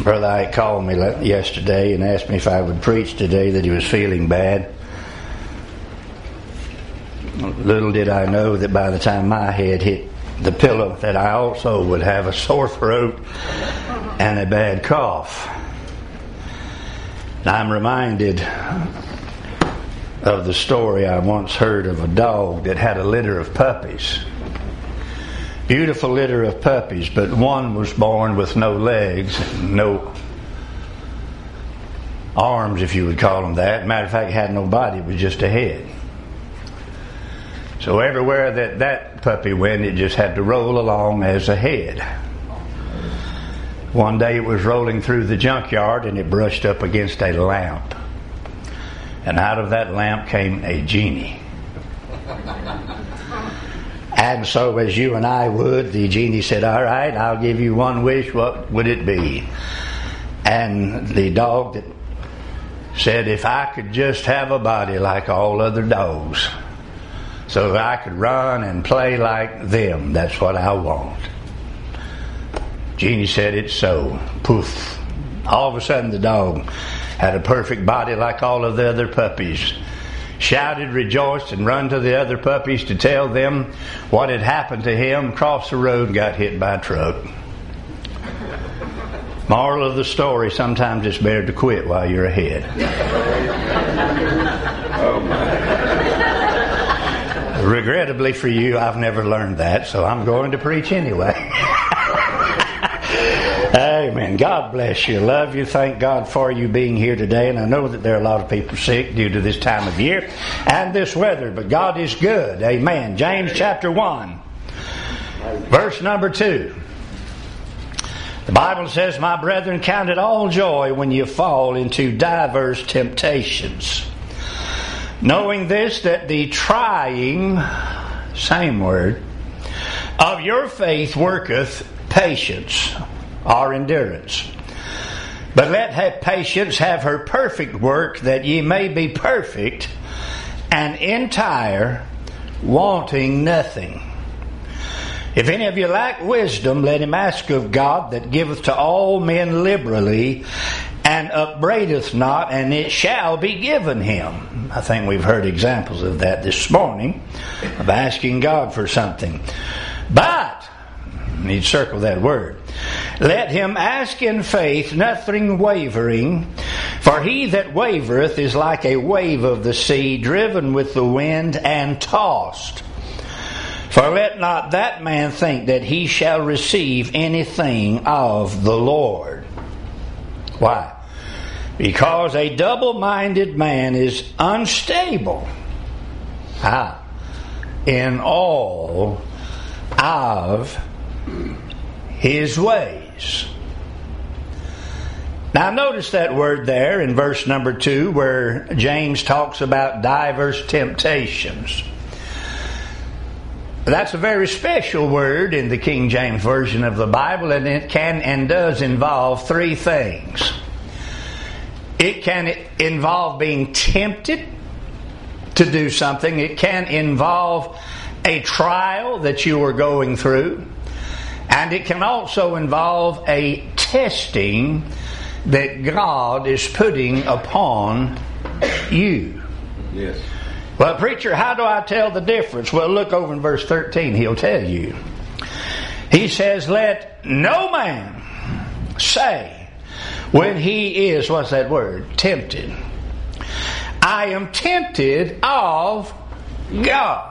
Brother Ike called me yesterday and asked me if I would preach today, that he was feeling bad. Little did I know that by the time my head hit the pillow that I also would have a sore throat and a bad cough. And I'm reminded of the story I once heard of a dog that had a litter of puppies. Beautiful litter of puppies, but one was born with no legs, no arms, if you would call them that. Matter of fact, had no body, it was just a head. So everywhere that puppy went, it just had to roll along as a head. One day it was rolling through the junkyard and it brushed up against a lamp. And out of that lamp came a genie. And so as you and I would, the genie said, "All right, I'll give you one wish. What would it be?" And the dog that said, "If I could just have a body like all other dogs, so that I could run and play like them, that's what I want." Genie said, "It's so." Poof. All of a sudden the dog had a perfect body like all of the other puppies. Shouted, rejoiced, and run to the other puppies to tell them what had happened to him. Crossed the road and got hit by a truck. Moral of the story, sometimes it's better to quit while you're ahead. Oh my. Regrettably for you, I've never learned that, so I'm going to preach anyway. Amen. God bless you. Love you. Thank God for you being here today. And I know that there are a lot of people sick due to this time of year and this weather, but God is good. Amen. James chapter 1, verse number 2. The Bible says, "My brethren, count it all joy when you fall into diverse temptations, knowing this, that the trying," same word, "of your faith worketh patience," or endurance. "But let patience have her perfect work, that ye may be perfect and entire, wanting nothing. If any of you lack wisdom, let him ask of God, that giveth to all men liberally, and upbraideth not, and it shall be given him." I think we've heard examples of that this morning, of asking God for something. "But," you need to circle that word, "let him ask in faith, nothing wavering. For he that wavereth is like a wave of the sea, driven with the wind and tossed. For let not that man think that he shall receive anything of the Lord." Why? "Because a double-minded man is unstable in all of his ways." Now notice that word there in verse number 2, where James talks about diverse temptations. That's a very special word in the King James Version of the Bible, and it can and does involve three things. It can involve being tempted to do something. It can involve a trial that you are going through. And it can also involve a testing that God is putting upon you. Yes. "Well, preacher, how do I tell the difference?" Well, look over in verse 13. He'll tell you. He says, "Let no man say when he is," what's that word? Tempted. "I am tempted of God.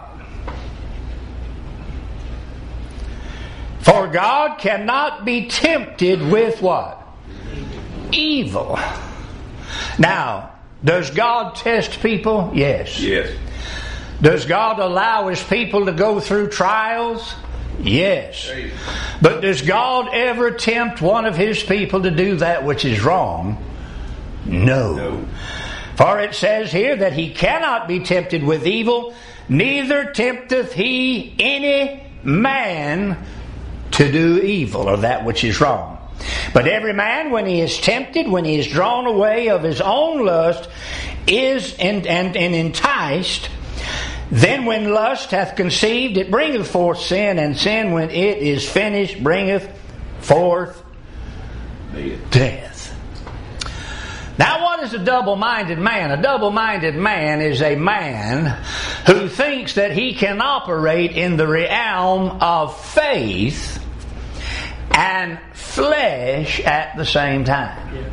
For God cannot be tempted with" what? Evil. Now, does God test people? Yes. Yes. Does God allow His people to go through trials? Yes. But does God ever tempt one of His people to do that which is wrong? No. For it says here that He cannot be tempted with evil, neither tempteth He any man to do evil, or that which is wrong. But every man, when he is tempted, when he is drawn away of his own lust, is and enticed. Then when lust hath conceived, it bringeth forth sin, and sin, when it is finished, bringeth forth Death. Now, what is a double-minded man? A double-minded man is a man who thinks that he can operate in the realm of faith and flesh at the same time. Yes.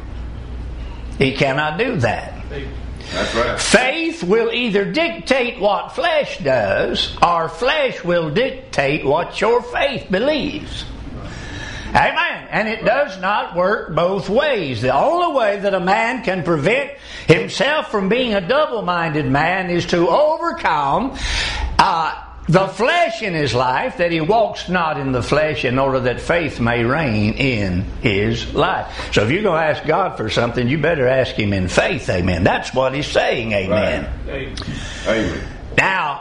He cannot do that. That's right. Faith will either dictate what flesh does, or flesh will dictate what your faith believes. Amen. And it does not work both ways. The only way that a man can prevent himself from being a double-minded man is to overcome the flesh in his life, that he walks not in the flesh, in order that faith may reign in his life. So if you're going to ask God for something, you better ask Him in faith. Amen. That's what He's saying. Amen. Right. Amen. Now,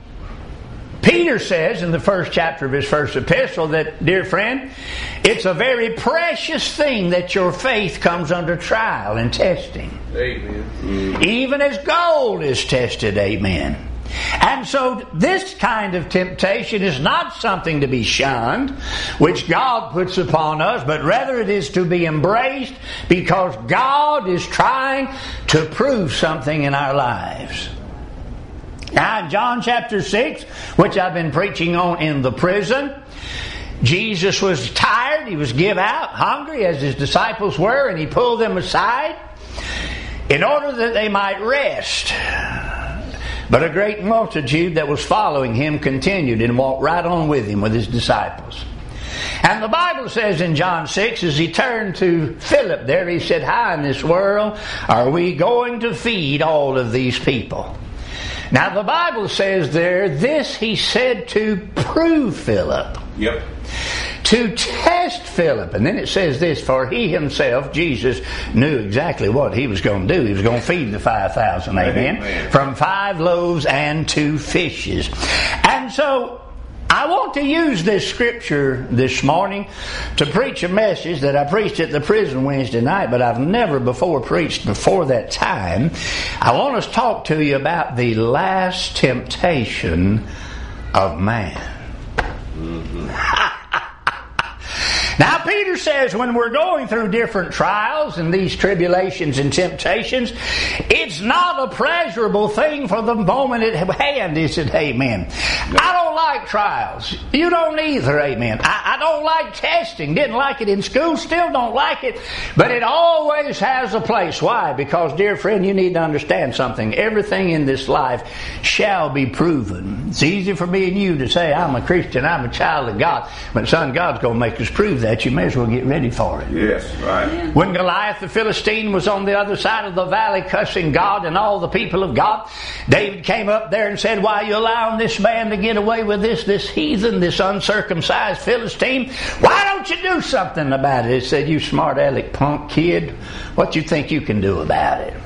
Peter says in the first chapter of his first epistle that, dear friend, it's a very precious thing that your faith comes under trial and testing. Amen. Even as gold is tested. Amen. And so this kind of temptation is not something to be shunned, which God puts upon us, but rather it is to be embraced, because God is trying to prove something in our lives. Now, in John chapter 6, which I've been preaching on in the prison, Jesus was tired. He was give out, hungry, as His disciples were, and He pulled them aside in order that they might rest. But a great multitude that was following Him continued and walked right on with Him, with His disciples. And the Bible says in John 6, as He turned to Philip there, He said, "How in this world are we going to feed all of these people?" Now the Bible says there, this He said to prove Philip. Yep. To test Philip. And then it says this, for He Himself, Jesus, knew exactly what He was going to do. He was going to feed the 5,000, amen, from 5 loaves and 2 fishes. And so I want to use this scripture this morning to preach a message that I preached at the prison Wednesday night, but I've never before preached before that time. I want us to talk to you about the last temptation of man. Mm-hmm. Now, Peter says when we're going through different trials and these tribulations and temptations, it's not a pleasurable thing for the moment at hand. He said, amen. I don't like trials. You don't either, amen. I don't like testing. Didn't like it in school. Still don't like it. But it always has a place. Why? Because, dear friend, you need to understand something. Everything in this life shall be proven. It's easy for me and you to say, I'm a Christian, I'm a child of God. But, son, God's going to make us prove that. You may as well get ready for it. Yes, right. When Goliath the Philistine was on the other side of the valley cussing God and all the people of God, David came up there and said, why are you allowing this man to get away with this heathen, this uncircumcised Philistine? Why don't you do something about it? He said, you smart aleck punk kid, what you think you can do about it?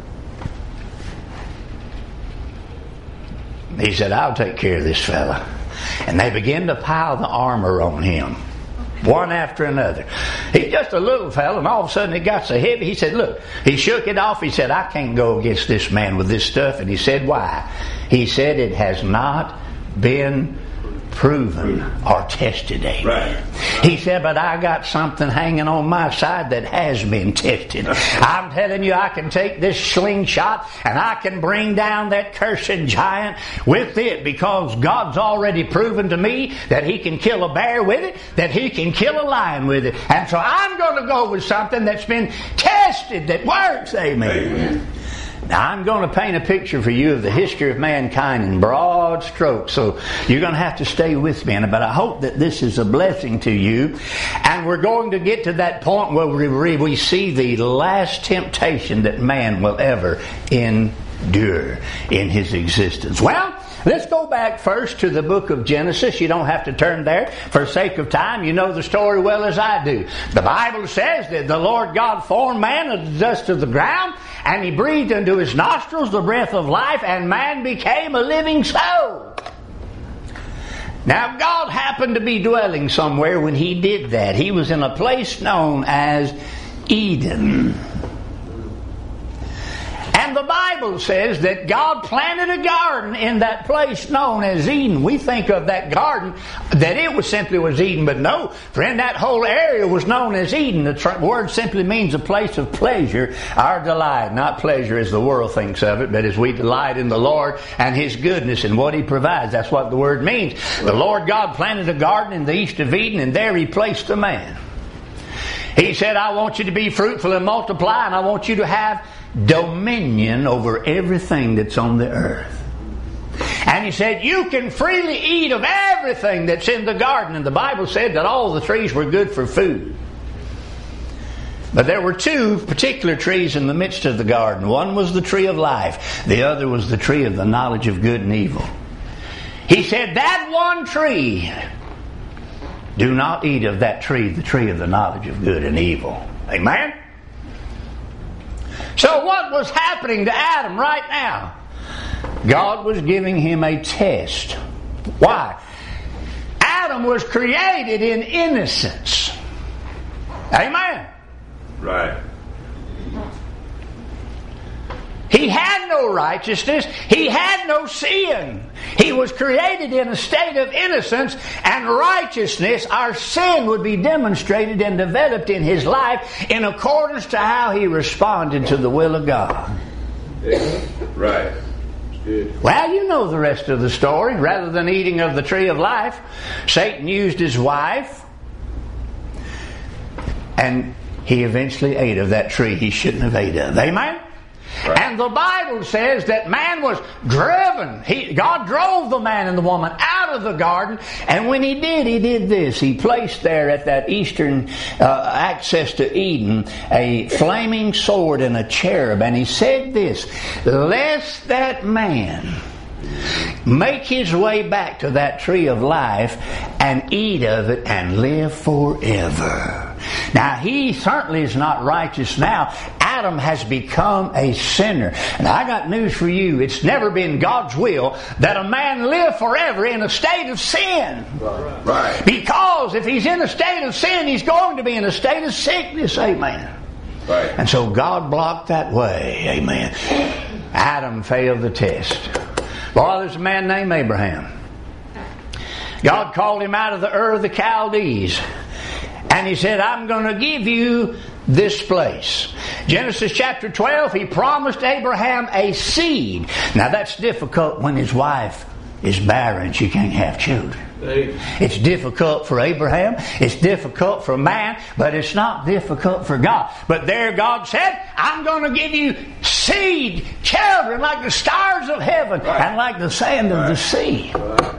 He said, I'll take care of this fella. And they began to pile the armor on him, one after another. He's just a little fella, and all of a sudden it got so heavy. He said, look, he shook it off. He said, I can't go against this man with this stuff. And he said, why? He said, it has not been proven or tested. Right. He said, but I got something hanging on my side that has been tested. I'm telling you, I can take this slingshot and I can bring down that cursed giant with it, because God's already proven to me that He can kill a bear with it, that He can kill a lion with it. And so I'm going to go with something that's been tested, that works. Amen. Now, I'm going to paint a picture for you of the history of mankind in broad strokes, so you're going to have to stay with me. But I hope that this is a blessing to you. And we're going to get to that point where we see the last temptation that man will ever endure in his existence. Well, let's go back first to the book of Genesis. You don't have to turn there for sake of time. You know the story well as I do. The Bible says that the Lord God formed man of the dust of the ground, and He breathed into his nostrils the breath of life, and man became a living soul. Now, God happened to be dwelling somewhere when He did that. He was in a place known as Eden. And the Bible says that God planted a garden in that place known as Eden. We think of that garden that it was Eden, but no, friend, that whole area was known as Eden. The word simply means a place of pleasure, our delight. Not pleasure as the world thinks of it, but as we delight in the Lord and His goodness and what He provides. That's what the word means. The Lord God planted a garden in the east of Eden, and there He placed a man. He said, I want you to be fruitful and multiply, and I want you to have dominion over everything that's on the earth. And He said, you can freely eat of everything that's in the garden. And the Bible said that all the trees were good for food. But there were two particular trees in the midst of the garden. One was the tree of life. The other was the tree of the knowledge of good and evil. He said, that one tree, do not eat of that tree, the tree of the knowledge of good and evil. Amen? So what was happening to Adam right now? God was giving him a test. Why? Adam was created in innocence. Amen? Right. He had no righteousness. He had no sin. He was created in a state of innocence and righteousness. Our sin would be demonstrated and developed in his life in accordance to how he responded to the will of God. Right. Good. Well, you know the rest of the story. Rather than eating of the tree of life, Satan used his wife, and he eventually ate of that tree he shouldn't have ate of. Amen? Right. And the Bible says that man was driven. God drove the man and the woman out of the garden. And when he did this. He placed there at that eastern access to Eden a flaming sword and a cherub. And he said this, lest that man make his way back to that tree of life and eat of it and live forever. Now, he certainly is not righteous now. Adam has become a sinner. And I got news for you. It's never been God's will that a man live forever in a state of sin. Right. Because if he's in a state of sin, he's going to be in a state of sickness. Amen. Right. And so God blocked that way. Amen. Adam failed the test. Boy, there's a man named Abraham. God called him out of the Ur of the Chaldees. And He said, I'm going to give you this place. Genesis chapter 12, He promised Abraham a seed. Now that's difficult when his wife is barren. She can't have children. It's difficult for Abraham. It's difficult for man. But it's not difficult for God. But there God said, I'm going to give you seed, children like the stars of heaven and like the sand of the sea.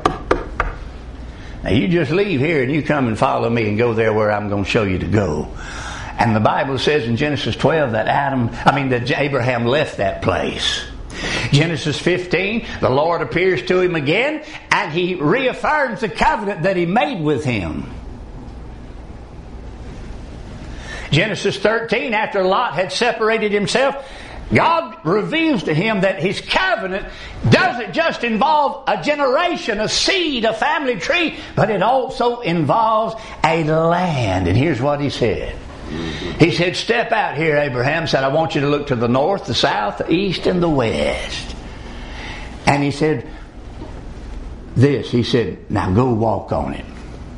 Now you just leave here and you come and follow me and go there where I'm going to show you to go. And the Bible says in Genesis 12 that Abraham left that place. Genesis 15, the Lord appears to him again and He reaffirms the covenant that He made with him. Genesis 13, after Lot had separated himself, God reveals to him that His covenant doesn't just involve a generation, a seed, a family tree, but it also involves a land. And here's what He said. He said, step out here, Abraham. Said, I want you to look to the north, the south, the east, and the west. And He said this. He said, now go walk on it.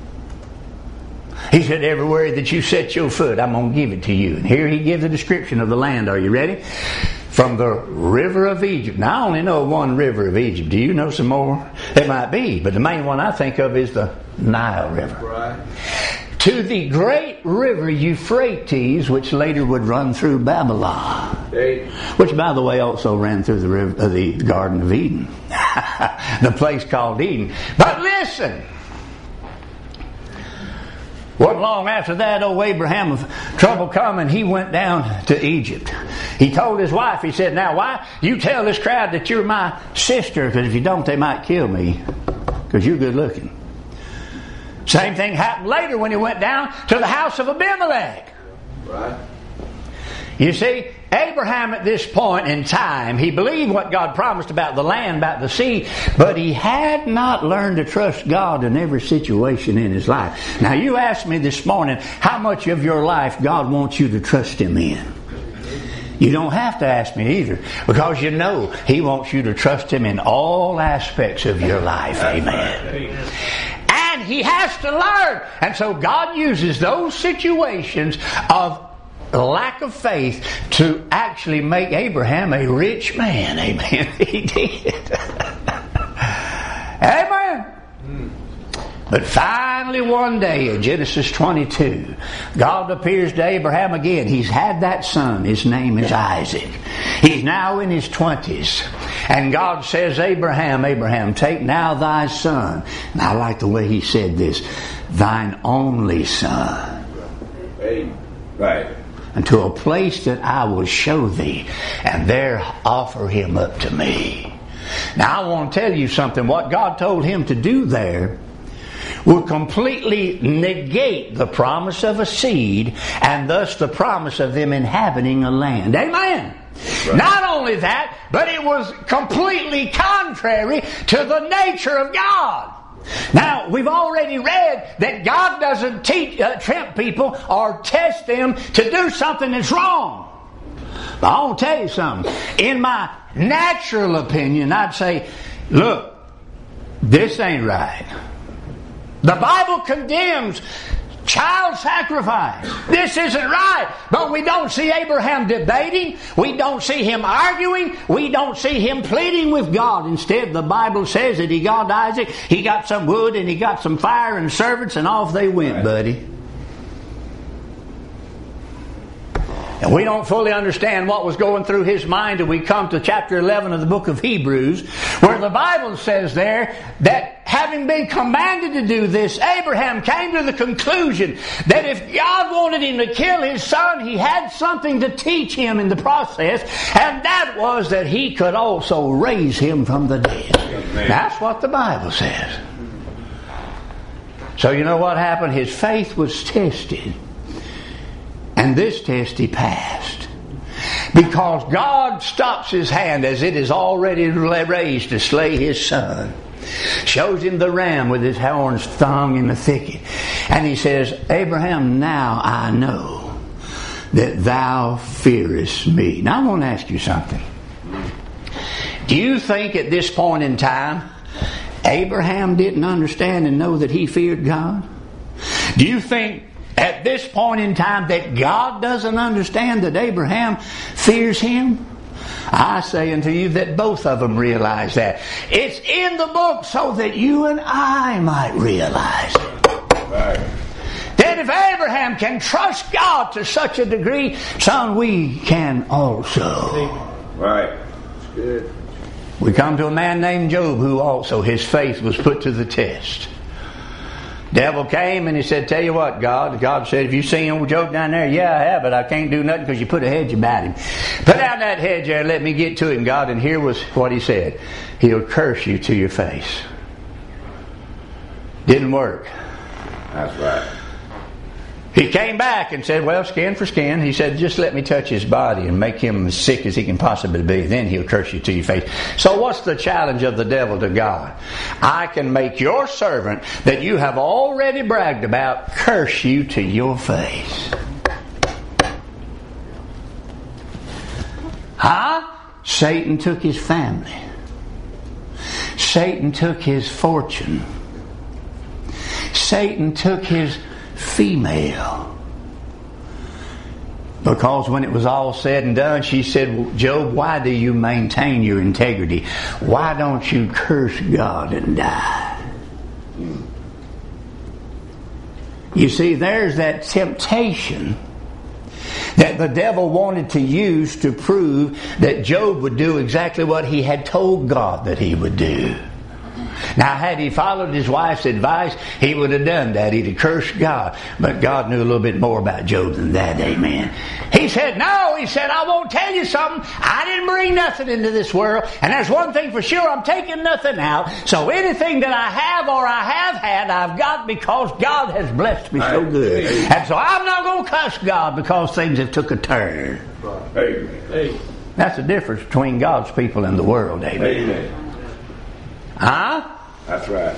He said, everywhere that you set your foot, I'm going to give it to you. And here He gives a description of the land. Are you ready? From the river of Egypt. Now, I only know one river of Egypt. Do you know some more? There might be, but the main one I think of is the Nile River. Right. To the great river Euphrates, which later would run through Babylon. Hey. Which, by the way, also ran through the Garden of Eden. The place called Eden. But listen. Wasn't long after that, old Abraham, trouble come, and he went down to Egypt. He told his wife, he said, now, why? You tell this crowd that you're my sister, because if you don't, they might kill me, because you're good looking. Same thing happened later when he went down to the house of Abimelech. Right. You see, Abraham at this point in time, he believed what God promised about the land, about the sea, but he had not learned to trust God in every situation in his life. Now you asked me this morning, how much of your life God wants you to trust Him in? You don't have to ask me either, because you know He wants you to trust Him in all aspects of your life. Amen. And He has to learn. And so God uses those situations of lack of faith to actually make Abraham a rich man. Amen. He did. Amen. But finally one day in Genesis 22, God appears to Abraham again. He's had that son. His name is Isaac. He's now in his 20s. And God says, Abraham, Abraham, take now thy son. And I like the way he said this. Thine only son. Right. Unto a place that I will show thee. And there offer him up to me. Now I want to tell you something. What God told him to do there will completely negate the promise of a seed and thus the promise of them inhabiting a land. Amen. Right. Not only that, but it was completely contrary to the nature of God. Now, we've already read that God doesn't tempt people or test them to do something that's wrong. But I want to tell you something. In my natural opinion, I'd say, look, this ain't right. The Bible condemns child sacrifice. This isn't right. But we don't see Abraham debating. We don't see him arguing. We don't see him pleading with God. Instead, the Bible says that he got Isaac, he got some wood, and he got some fire and servants, and off they went, buddy. And we don't fully understand what was going through his mind until we come to chapter 11 of the book of Hebrews, where the Bible says there that having been commanded to do this, Abraham came to the conclusion that if God wanted him to kill his son, he had something to teach him in the process, and that was that he could also raise him from the dead. Amen. That's what the Bible says. So you know what happened? His faith was tested. And this test he passed. Because God stops his hand as it is already raised to slay his son. Shows him the ram with his horns thong in the thicket. And he says, Abraham, now I know that thou fearest me. Now I want to ask you something. Do you think at this point in time Abraham didn't understand and know that he feared God? Do you think at this point in time that God doesn't understand that Abraham fears him? I say unto you that both of them realize that. It's in the book so that you and I might realize it. Right. That if Abraham can trust God to such a degree, son, we can also. Right. That's good. We come to a man named Job who also his faith was put to the test. Devil came and he said, tell you what, God. God said, have you seen old Job down there? Yeah, I have, but I can't do nothing because you put a hedge about him. Put down that hedge there and let me get to him, God. And here was what he said. He'll curse you to your face. Didn't work. That's right. He came back and said, well, skin for skin. He said, just let me touch his body and make him as sick as he can possibly be. Then he'll curse you to your face. So what's the challenge of the devil to God? I can make your servant that you have already bragged about curse you to your face. Huh? Satan took his family. Satan took his fortune. Satan took his female. Because when it was all said and done, she said, Job, why do you maintain your integrity? Why don't you curse God and die? You see, there's that temptation that the devil wanted to use to prove that Job would do exactly what he had told God that he would do. Now, had he followed his wife's advice, he would have done that. He'd have cursed God. But God knew a little bit more about Job than that, amen. He said, no, he said, I won't tell you something. I didn't bring nothing into this world. And there's one thing for sure, I'm taking nothing out. So anything that I have or I have had, I've got because God has blessed me so good. And so I'm not going to cuss God because things have took a turn. Amen. That's the difference between God's people and the world, amen. Amen. Huh? That's right.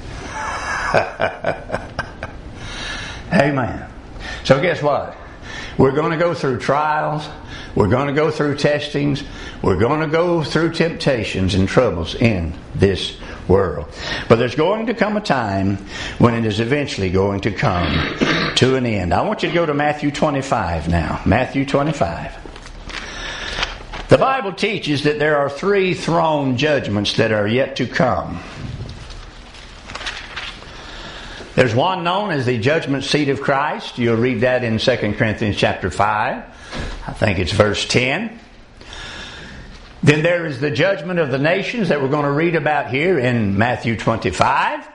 Amen. So guess what? We're going to go through trials. We're going to go through testings. We're going to go through temptations and troubles in this world. But there's going to come a time when it is eventually going to come to an end. I want you to go to Matthew 25 now. Matthew 25. The Bible teaches that there are 3 throne judgments that are yet to come. There's one known as the judgment seat of Christ. You'll read that in 2 Corinthians chapter 5. I think it's verse 10. Then there is the judgment of the nations that we're going to read about here in Matthew 25.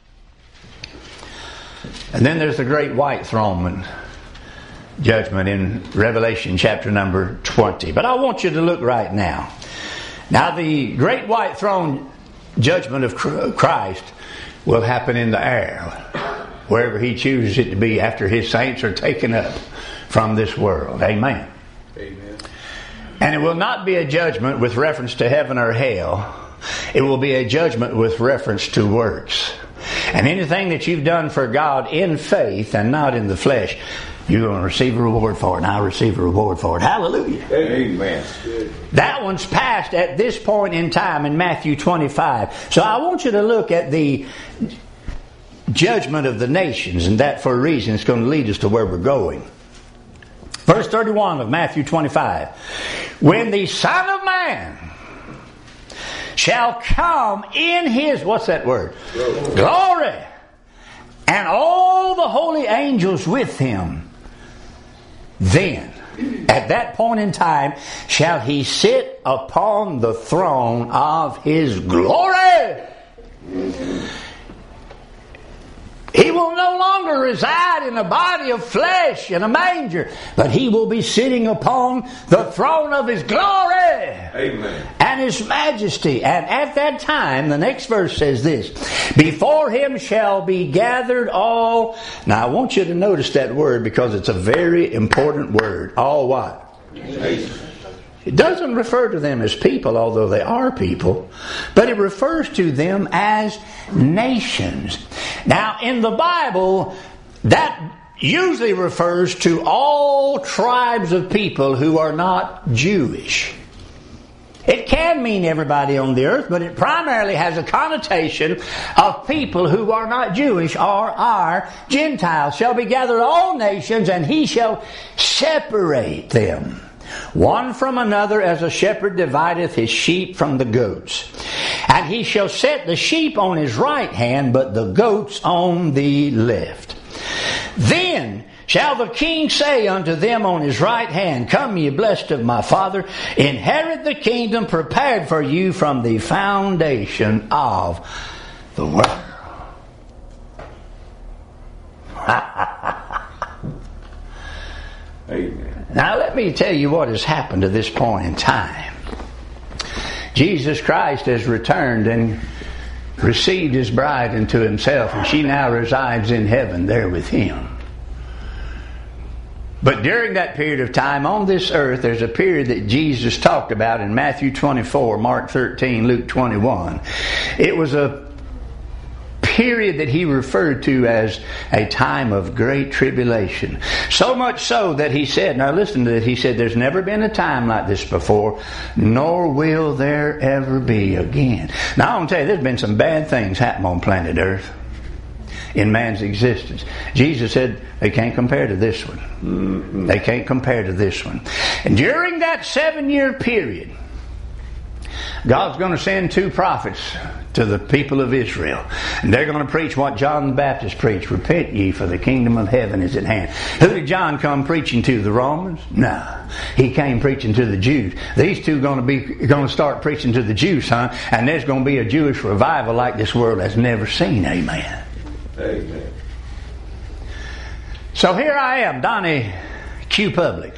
And then there's the great white throne judgment in Revelation chapter number 20. But I want you to look right now. Now the great white throne judgment of Christ will happen in the air, wherever He chooses it to be after His saints are taken up from this world. Amen. Amen. And it will not be a judgment with reference to heaven or hell. It will be a judgment with reference to works. And anything that you've done for God in faith and not in the flesh, you're going to receive a reward for it, and I'll receive a reward for it. Hallelujah. Amen. That one's passed at this point in time in Matthew 25. So I want you to look at the judgment of the nations, and that for a reason it's going to lead us to where we're going. Verse 31 of Matthew 25. When the Son of Man shall come in His, what's that word? Glory. And all the holy angels with Him. Then, at that point in time, shall He sit upon the throne of His glory. He will no longer reside in a body of flesh in a manger, but He will be sitting upon the throne of His glory. Amen. And His majesty. And at that time, the next verse says this, before Him shall be gathered all. Now I want you to notice that word, because it's a very important word. All what? It doesn't refer to them as people, although they are people, but it refers to them as nations. Now, in the Bible, that usually refers to all tribes of people who are not Jewish. It can mean everybody on the earth, but it primarily has a connotation of people who are not Jewish or are Gentiles. Shall be gathered all nations, and He shall separate them one from another, as a shepherd divideth his sheep from the goats. And He shall set the sheep on His right hand, but the goats on the left. Then shall the King say unto them on His right hand, come ye blessed of my Father, inherit the kingdom prepared for you from the foundation of the world. Amen. Now let me tell you what has happened to this point in time. Jesus Christ has returned and received His bride into Himself, and she now resides in heaven there with Him. But during that period of time on this earth, there's a period that Jesus talked about in Matthew 24, Mark 13, Luke 21. It was a period that He referred to as a time of great tribulation. So much so that He said, now listen to this, He said, there's never been a time like this before, nor will there ever be again. Now I want to tell you, there's been some bad things happen on planet Earth in man's existence. Jesus said they can't compare to this one. Mm-hmm. They can't compare to this one. And during that 7-year period, God's going to send 2 prophets to the people of Israel. And they're going to preach what John the Baptist preached. Repent ye, for the kingdom of heaven is at hand. Who did John come preaching to? The Romans? No. He came preaching to the Jews. These two going to start preaching to the Jews, huh? And there's going to be a Jewish revival like this world has never seen. Amen. Amen. So here I am, Donnie Q. Public.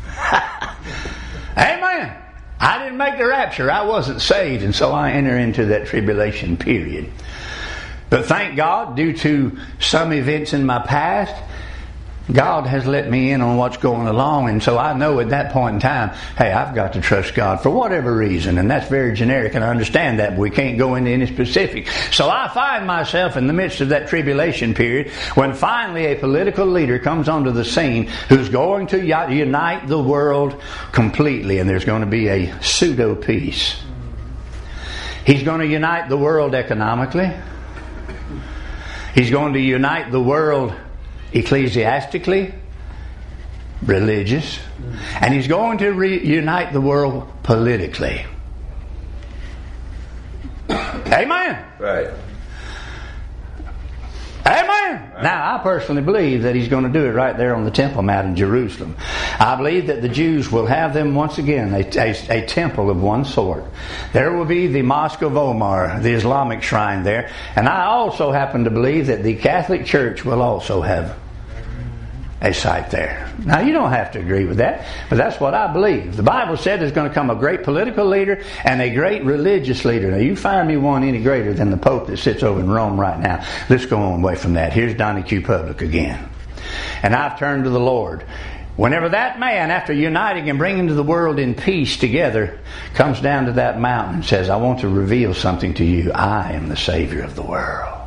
Amen. I didn't make the rapture. I wasn't saved, and so I enter into that tribulation period. But thank God, due to some events in my past, God has let me in on what's going along, and so I know at that point in time, hey, I've got to trust God for whatever reason, and that's very generic, and I understand that, but we can't go into any specifics. So I find myself in the midst of that tribulation period when finally a political leader comes onto the scene who's going to unite the world completely, and there's going to be a pseudo-peace. He's going to unite the world economically. He's going to unite the world ecclesiastically, religious, and he's going to reunite the world politically. Amen. Right. Amen. Now, I personally believe that he's going to do it right there on the Temple Mount in Jerusalem. I believe that the Jews will have them once again a temple of one sort. There will be the Mosque of Omar, the Islamic shrine there, and I also happen to believe that the Catholic Church will also have a site there. Now, you don't have to agree with that, but that's what I believe. The Bible said there's going to come a great political leader and a great religious leader. Now, you find me one any greater than the Pope that sits over in Rome right now. Let's go on away from that. Here's Donnie Q. Public again. And I've turned to the Lord. Whenever that man, after uniting and bringing the world in peace together, comes down to that mountain and says, I want to reveal something to you. I am the Savior of the world.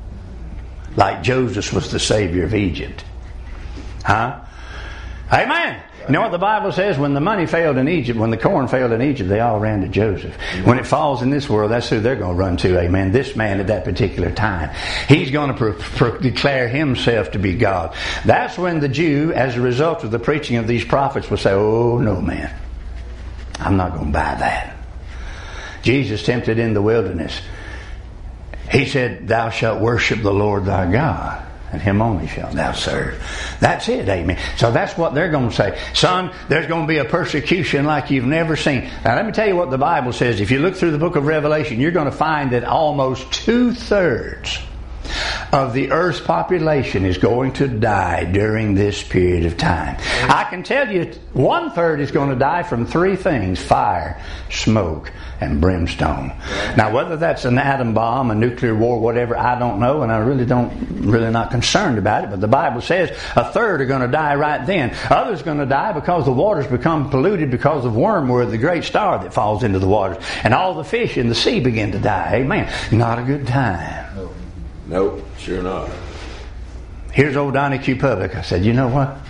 Like Joseph was the Savior of Egypt. Huh? Amen. You know what the Bible says? When the money failed in Egypt, when the corn failed in Egypt, they all ran to Joseph. When it falls in this world, that's who they're going to run to. Amen. This man at that particular time. He's going to declare himself to be God. That's when the Jew, as a result of the preaching of these prophets, will say, oh, no, man. I'm not going to buy that. Jesus tempted in the wilderness. He said, thou shalt worship the Lord thy God, and him only shalt thou serve. That's it, amen. So that's what they're going to say. Son, there's going to be a persecution like you've never seen. Now let me tell you what the Bible says. If you look through the book of Revelation, you're going to find that almost 2/3 of the earth's population is going to die during this period of time. I can tell you 1/3 is going to die from 3 things: fire, smoke, and brimstone. Now, whether that's an atom bomb, a nuclear war, whatever, I don't know, and I really not concerned about it, but the Bible says 1/3 are going to die right then. Others are going to die because the waters become polluted because of wormwood, the great star that falls into the waters, and all the fish in the sea begin to die. Amen. Not a good time. Nope, sure not. Here's old Donnie Q. Public. I said, you know what?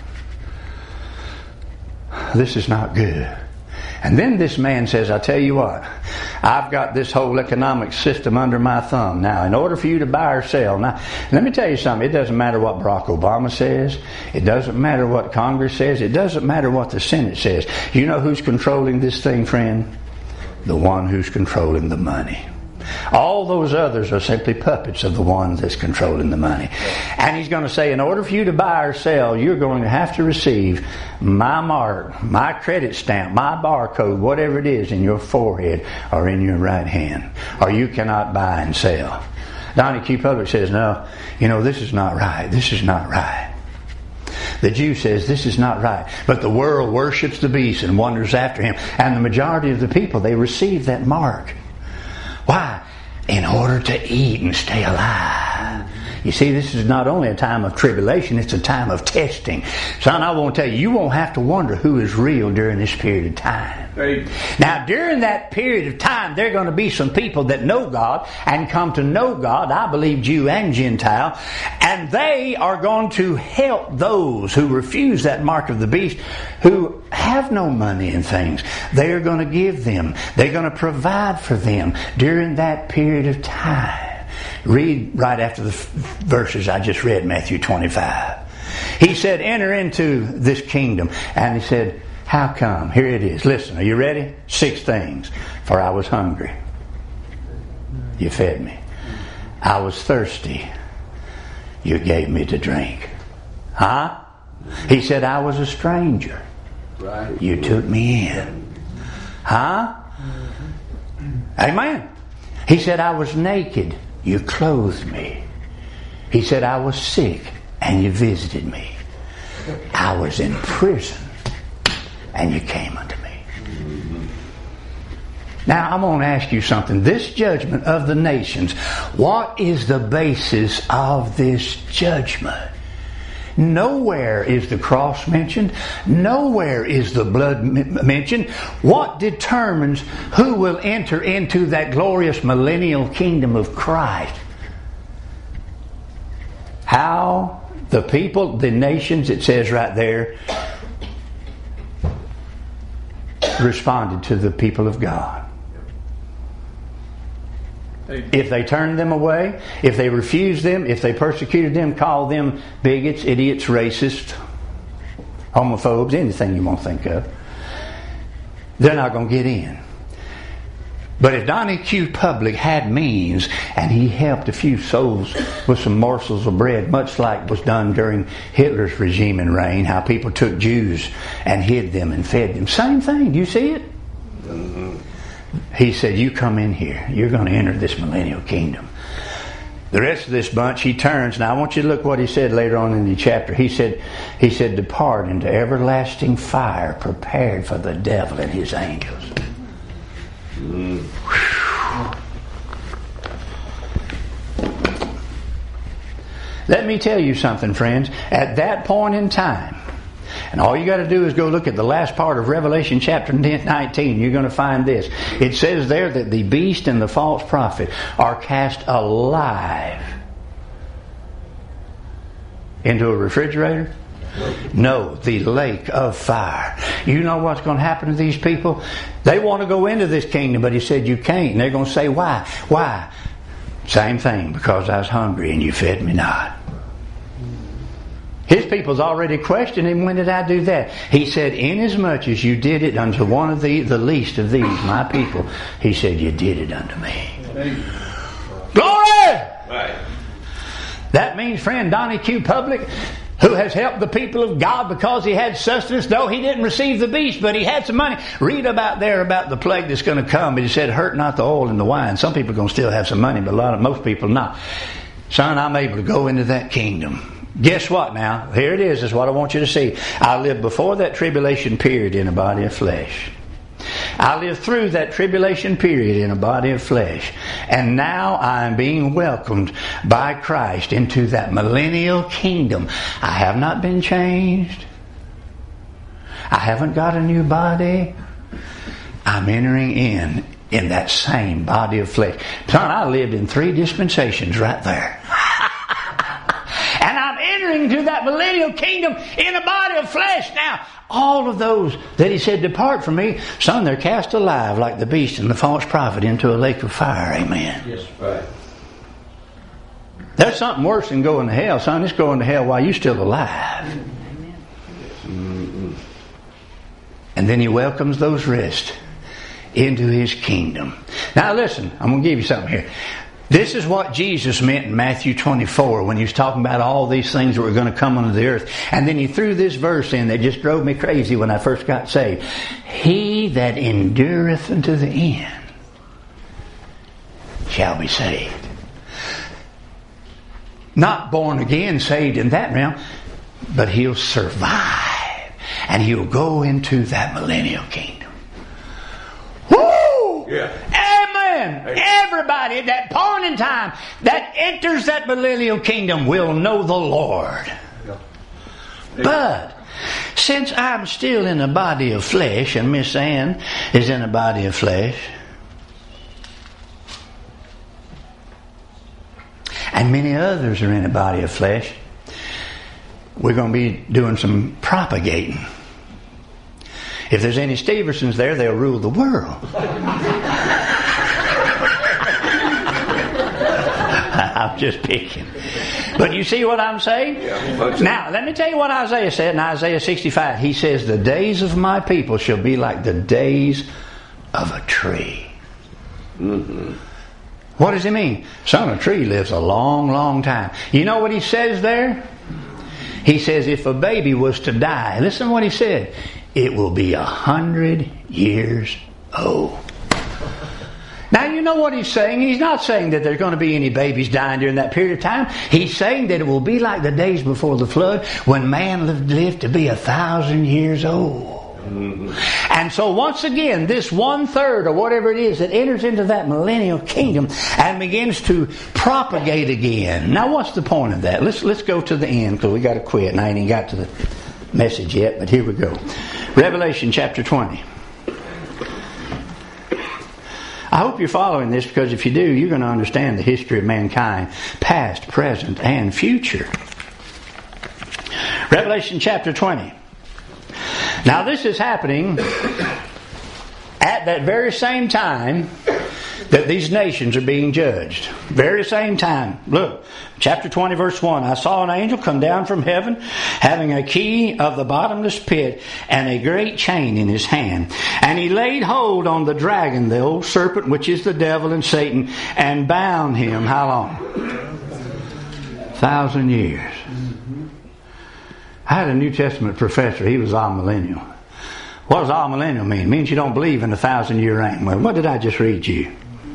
This is not good. And then this man says, I tell you what, I've got this whole economic system under my thumb. Now, in order for you to buy or sell, now, let me tell you something. It doesn't matter what Barack Obama says. It doesn't matter what Congress says. It doesn't matter what the Senate says. You know who's controlling this thing, friend? The one who's controlling the money. All those others are simply puppets of the one that's controlling the money. And he's going to say, in order for you to buy or sell, you're going to have to receive my mark, my credit stamp, my barcode, whatever it is, in your forehead or in your right hand, or you cannot buy and sell. Donnie Q. Public says, no, this is not right. This is not right. The Jew says this is not right. But the world worships the beast and wanders after him. And the majority of the people, they receive that mark. Why? In order to eat and stay alive. You see, this is not only a time of tribulation, it's a time of testing. Son, I want to tell you, you won't have to wonder who is real during this period of time. Hey. Now, during that period of time, there are going to be some people that know God and come to know God, I believe Jew and Gentile, and they are going to help those who refuse that mark of the beast, who have no money and things. They are going to give them. They're going to provide for them during that period of time. Read right after the verses I just read, Matthew 25. He said, enter into this kingdom. And he said, how come? Here it is. Listen, are you ready? 6 things. For I was hungry. You fed me. I was thirsty. You gave me to drink. Huh? He said, I was a stranger. Right. You took me in. Huh? Amen. He said, I was naked. You clothed me. He said, I was sick and you visited me. I was in prison and you came unto me. Now, I'm going to ask you something. This judgment of the nations, what is the basis of this judgment? Nowhere is the cross mentioned. Nowhere is the blood mentioned. What determines who will enter into that glorious millennial kingdom of Christ? How the people, the nations, it says right there, responded to the people of God. If they turned them away, if they refused them, if they persecuted them, called them bigots, idiots, racists, homophobes, anything you want to think of, they're not going to get in. But if Donnie Q. Public had means and he helped a few souls with some morsels of bread, much like was done during Hitler's regime and reign, how people took Jews and hid them and fed them. Same thing. Do you see it? Mm-hmm. He said, you come in here. You're going to enter this millennial kingdom. The rest of this bunch, he turns. Now I want you to look what he said later on in the chapter. He said, depart into everlasting fire prepared for the devil and his angels. Mm. Let me tell you something, friends. At that point in time, and all you got to do is go look at the last part of Revelation chapter 19. You're going to find this. It says there that the beast and the false prophet are cast alive into a refrigerator. No, the lake of fire. You know what's going to happen to these people? They want to go into this kingdom, but he said you can't. And they're going to say, why? Why? Same thing, because I was hungry and you fed me not. His people's already questioned him, when did I do that? He said, inasmuch as you did it unto one of the least of these, my people, he said, you did it unto me. Glory! Right. That means, friend, Donnie Q. Public, who has helped the people of God because he had sustenance, though he didn't receive the beast, but he had some money. Read about the plague that's going to come. But he said, hurt not the oil and the wine. Some people are going to still have some money, but most people not. Son, I'm able to go into that kingdom. Guess what now? Here it is what I want you to see. I lived before that tribulation period in a body of flesh. I lived through that tribulation period in a body of flesh. And now I am being welcomed by Christ into that millennial kingdom. I have not been changed. I haven't got a new body. I'm entering in that same body of flesh. Son, I lived in 3 dispensations right there. And I'm entering to that millennial kingdom in a body of flesh. Now, all of those that he said, depart from me, son, they're cast alive like the beast and the false prophet into a lake of fire. Amen. Yes, right. There's something worse than going to hell, son. It's going to hell while you're still alive. Amen. Mm-hmm. And then he welcomes those rest into his kingdom. Now listen, I'm going to give you something here. This is what Jesus meant in Matthew 24 when he was talking about all these things that were going to come onto the earth. And then he threw this verse in that just drove me crazy when I first got saved. He that endureth unto the end shall be saved. Not born again, saved in that realm, but he'll survive. And he'll go into that millennial kingdom. Woo! Yeah. Amen. Everybody at that point in time that enters that millennial kingdom will know the Lord. But since I'm still in a body of flesh, and Miss Ann is in a body of flesh, and many others are in a body of flesh, we're going to be doing some propagating. If there's any Steversons there, they'll rule the world. I'm just picking. But you see what I'm saying? Yeah, now, let me tell you what Isaiah said in Isaiah 65. He says, the days of my people shall be like the days of a tree. Mm-hmm. What does he mean? Son, a tree lives a long, long time. You know what he says there? He says, if a baby was to die, listen to what he said, it will be 100 years old. Now you know what he's saying. He's not saying that there's going to be any babies dying during that period of time. He's saying that it will be like the days before the flood when man lived to be 1,000 years old. And so once again, this 1/3 or whatever it is that enters into that millennial kingdom and begins to propagate again. Now what's the point of that? Let's go to the end, because we got to quit and I ain't even got to the message yet, but here we go. Revelation chapter 20. I hope you're following this, because if you do, you're going to understand the history of mankind, past, present, and future. Revelation chapter 20. Now this is happening at that very same time that these nations are being judged. Very same time. Look, chapter 20 verse 1. I saw an angel come down from heaven, having a key of the bottomless pit and a great chain in his hand. And he laid hold on the dragon, the old serpent, which is the devil and Satan, and bound him. How long? 1,000 years. I had a New Testament professor. He was amillennial. What does amillennial mean? It means you don't believe in a 1,000-year reign. Well, what did I just read you?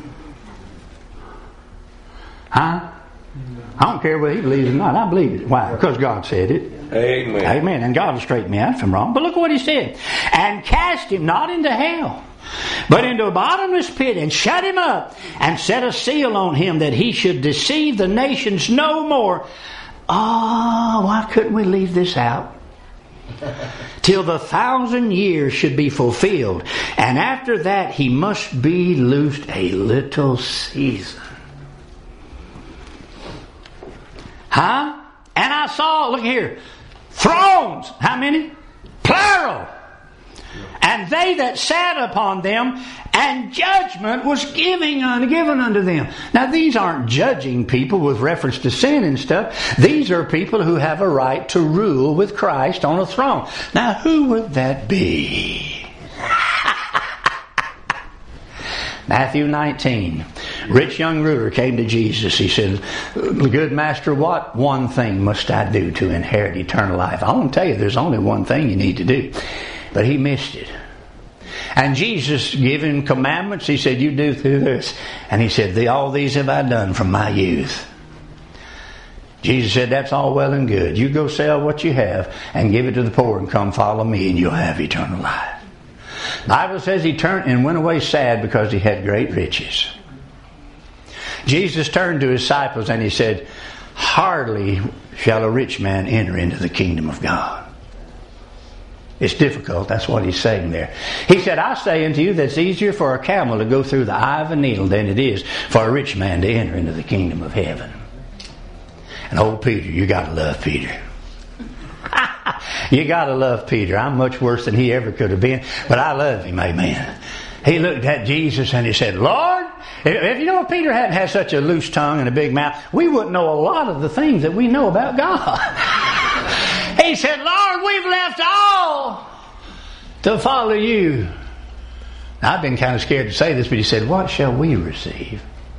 Huh? I don't care whether he believes it or not. I believe it. Why? Because God said it. Amen. Amen. And God will straighten me out if I'm wrong. But look what he said. And cast him not into hell, but into a bottomless pit, and shut him up, and set a seal on him, that he should deceive the nations no more. Oh, why couldn't we leave this out? Till the 1,000 years should be fulfilled. And after that he must be loosed a little season. Huh? And I saw, look here, thrones. How many? Plural. And they that sat upon them, and judgment was given unto them. Now these aren't judging people with reference to sin and stuff. These are people who have a right to rule with Christ on a throne. Now who would that be? Matthew 19. Rich young ruler came to Jesus. He said, good master, what one thing must I do to inherit eternal life? I want to tell you, there's only one thing you need to do. But he missed it. And Jesus gave him commandments. He said, you do through this. And he said, all these have I done from my youth. Jesus said, that's all well and good. You go sell what you have and give it to the poor and come follow me, and you'll have eternal life. The Bible says he turned and went away sad because he had great riches. Jesus turned to his disciples and he said, hardly shall a rich man enter into the kingdom of God. It's difficult. That's what he's saying there. He said, I say unto you that it's easier for a camel to go through the eye of a needle than it is for a rich man to enter into the kingdom of heaven. And old Peter, you got to love Peter. You got to love Peter. I'm much worse than he ever could have been, but I love him. Amen. He looked at Jesus and he said, Lord, if you know if Peter hadn't had such a loose tongue and a big mouth, we wouldn't know a lot of the things that we know about God. He said, Lord, we've left all to follow you. Now, I've been kind of scared to say this, but he said, what shall we receive?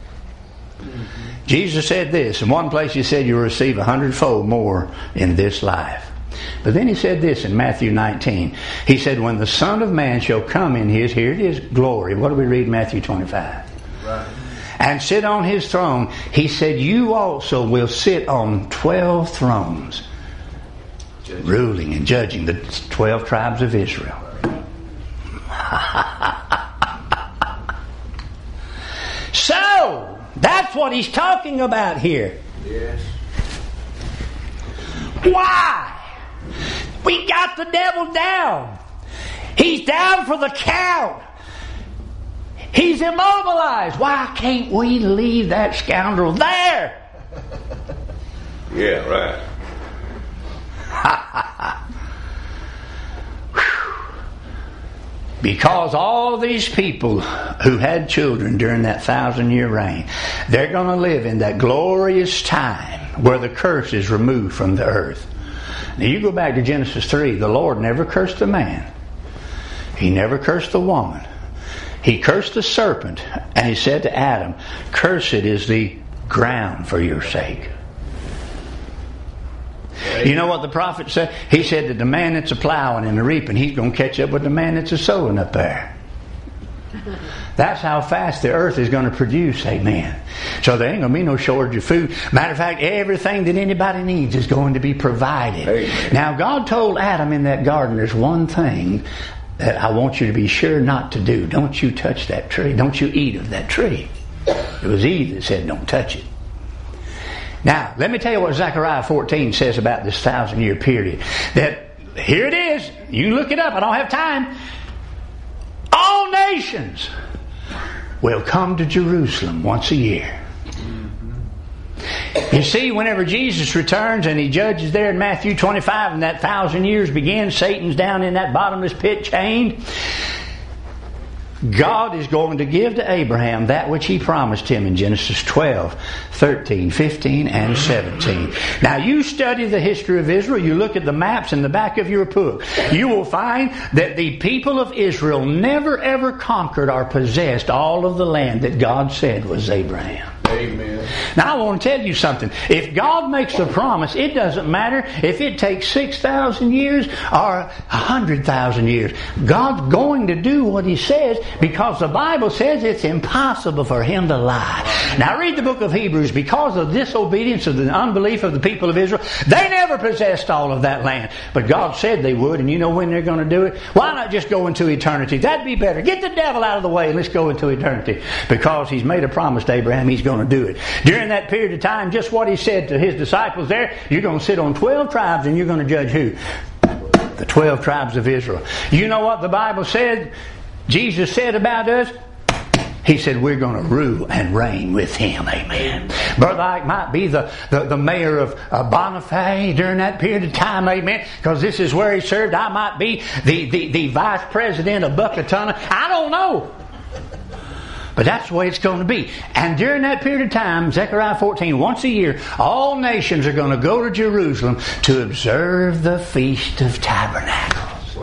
Jesus said this. In one place he said, you'll receive 100-fold more in this life. But then he said this in Matthew 19. He said, when the Son of Man shall come in his, here it is, glory. What do we read in Matthew 25? Right. And sit on his throne. He said, you also will sit on 12 thrones, ruling and judging the 12 tribes of Israel. So, that's what he's talking about here. Yes. Why? We got the devil down. He's down for the count. He's immobilized. Why can't we leave that scoundrel there? Yeah, right. Because all these people who had children during that 1,000-year reign, they're going to live in that glorious time where the curse is removed from the earth. Now you go back to Genesis 3, the Lord never cursed the man. He never cursed the woman. He cursed the serpent, and he said to Adam, cursed is the ground for your sake. You know what the prophet said? He said that the man that's a plowing and a reaping, he's going to catch up with the man that's a sowing up there. That's how fast the earth is going to produce, amen. So there ain't going to be no shortage of food. Matter of fact, everything that anybody needs is going to be provided. Amen. Now, God told Adam in that garden, there's one thing that I want you to be sure not to do. Don't you touch that tree. Don't you eat of that tree. It was Eve that said, don't touch it. Now, let me tell you what Zechariah 14 says about this 1,000-year period. That here it is. You look it up. I don't have time. All nations will come to Jerusalem once a year. You see, whenever Jesus returns and He judges there in Matthew 25 and that 1,000 years begins, Satan's down in that bottomless pit chained. God is going to give to Abraham that which He promised him in Genesis 12, 13, 15, and 17. Now you study the history of Israel, you look at the maps in the back of your book, you will find that the people of Israel never ever conquered or possessed all of the land that God said was Abraham. Amen. Now I want to tell you something. If God makes a promise, it doesn't matter if it takes 6,000 years or 100,000 years. God's going to do what He says, because the Bible says it's impossible for Him to lie. Now read the book of Hebrews. Because of disobedience of the unbelief of the people of Israel, they never possessed all of that land. But God said they would, and you know when they're going to do it? Why not just go into eternity? That'd be better. Get the devil out of the way and let's go into eternity. Because He's made a promise to Abraham, He's going to do it. During that period of time, just what He said to His disciples there, you're going to sit on 12 tribes and you're going to judge who? The 12 tribes of Israel. You know what the Bible said? Jesus said about us? He said we're going to rule and reign with Him. Amen. Brother Ike might be the mayor of Bonifay during that period of time. Amen. Because this is where he served. I might be the vice president of Buckatona. I don't know. But that's the way it's going to be. And during that period of time, Zechariah 14, once a year, all nations are going to go to Jerusalem to observe the Feast of Tabernacles.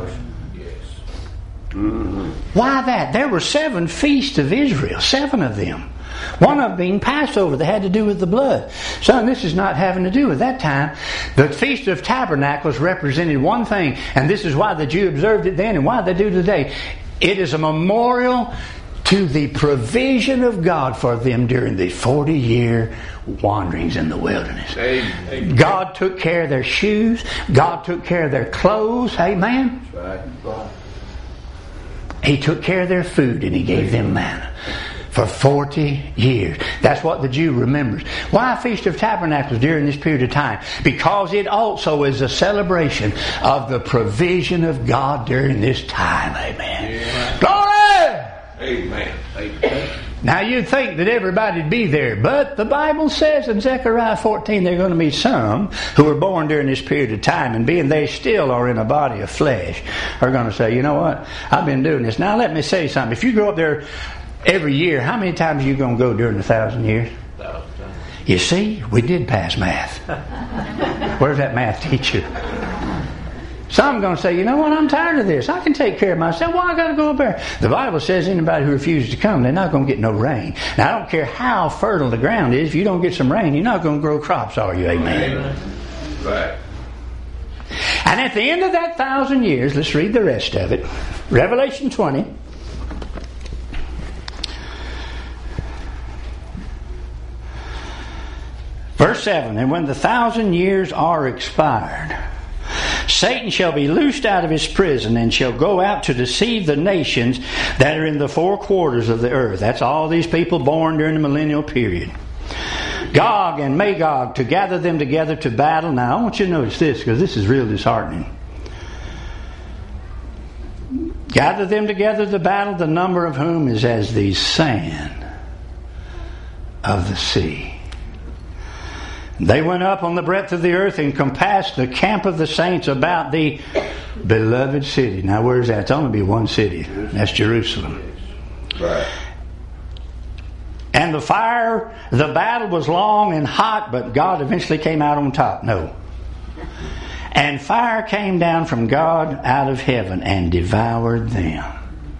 Mm-hmm. Why that? There were 7 feasts of Israel, 7 of them. One of them being Passover that had to do with the blood. Son, this is not having to do with that time. The Feast of Tabernacles represented one thing, and this is why the Jew observed it then and why they do today. It is a memorial to the provision of God for them during the 40-year wanderings in the wilderness. Amen. God took care of their shoes. God took care of their clothes. Amen. Right. He took care of their food and He gave them manna for 40 years. That's what the Jew remembers. Why a Feast of Tabernacles during this period of time? Because it also is a celebration of the provision of God during this time. Amen. Yeah. Glory! Amen. Amen. Now you'd think that everybody'd be there, but the Bible says in Zechariah 14 there are going to be some who were born during this period of time, and being they still are in a body of flesh, are going to say, you know what, I've been doing this. Now let me say something. If you go up there every year, how many times are you going to go during the 1,000 years? 1,000 times. You see, we did pass math. Where's that math teacher? Some are going to say, you know what, I'm tired of this. I can take care of myself. Why I got to go up there? The Bible says anybody who refuses to come, they're not going to get no rain. Now, I don't care how fertile the ground is. If you don't get some rain, you're not going to grow crops, are you? Amen. Amen. Right. And at the end of that 1,000 years, let's read the rest of it. Revelation 20. Verse 7, and when the 1,000 years are expired, Satan shall be loosed out of his prison and shall go out to deceive the nations that are in the 4 quarters of the earth. That's all these people born during the millennial period. Gog and Magog, to gather them together to battle. Now I want you to notice this, because this is real disheartening. Gather them together to battle, the number of whom is as the sand of the sea. They went up on the breadth of the earth and compassed the camp of the saints about the beloved city. Now where's that? It's only be one city. That's Jerusalem. Right. And the battle was long and hot, but God eventually came out on top. No. And fire came down from God out of heaven and devoured them.